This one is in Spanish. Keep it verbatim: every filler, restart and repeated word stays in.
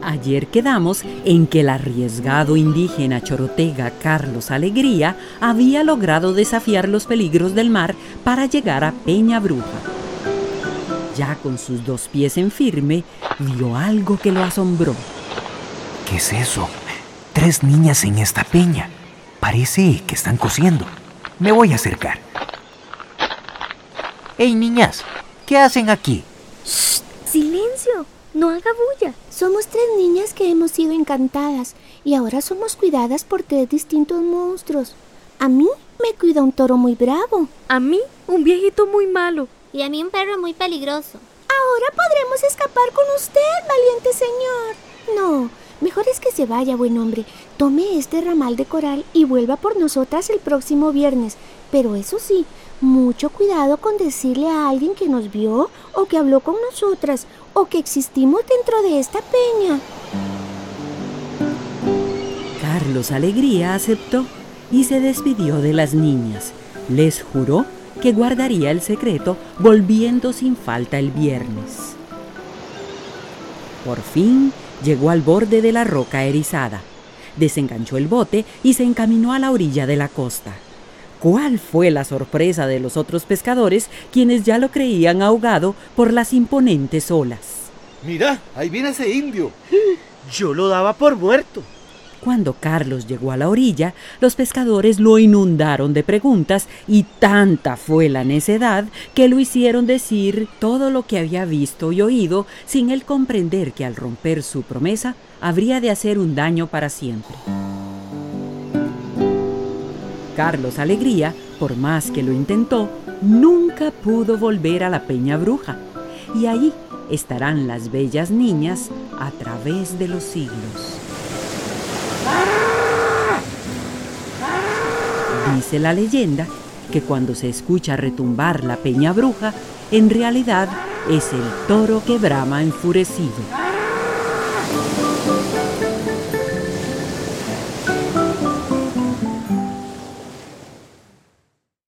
Ayer quedamos en que el arriesgado indígena chorotega Carlos Alegría había logrado desafiar los peligros del mar para llegar a Peña Bruja. Ya con sus dos pies en firme, vio algo que lo asombró. ¿Qué es eso? Tres niñas en esta peña. Parece que están cosiendo. Me voy a acercar. ¡Hey, niñas! ¿Qué hacen aquí? ¡Shh! ¡Silencio! No haga bulla. Somos tres niñas que hemos sido encantadas y ahora somos cuidadas por tres distintos monstruos. A mí me cuida un toro muy bravo. A mí un viejito muy malo. Y a mí un perro muy peligroso. Ahora podremos escapar con usted, valiente señor. No, mejor es que se vaya, buen hombre. Tome este ramal de coral y vuelva por nosotras el próximo viernes. Pero eso sí, mucho cuidado con decirle a alguien que nos vio o que habló con nosotras o que existimos dentro de esta peña. Carlos Alegría aceptó y se despidió de las niñas. Les juró que guardaría el secreto, volviendo sin falta el viernes. Por fin llegó al borde de la roca erizada. Desenganchó el bote y se encaminó a la orilla de la costa. ¿Cuál fue la sorpresa de los otros pescadores, quienes ya lo creían ahogado por las imponentes olas? Mira, ahí viene ese indio. Yo lo daba por muerto. Cuando Carlos llegó a la orilla, los pescadores lo inundaron de preguntas y tanta fue la necedad que lo hicieron decir todo lo que había visto y oído, sin él comprender que al romper su promesa habría de hacer un daño para siempre. Carlos Alegría, por más que lo intentó, nunca pudo volver a la Peña Bruja. Y ahí estarán las bellas niñas a través de los siglos. Dice la leyenda que cuando se escucha retumbar la Peña Bruja, en realidad es el toro que brama enfurecido.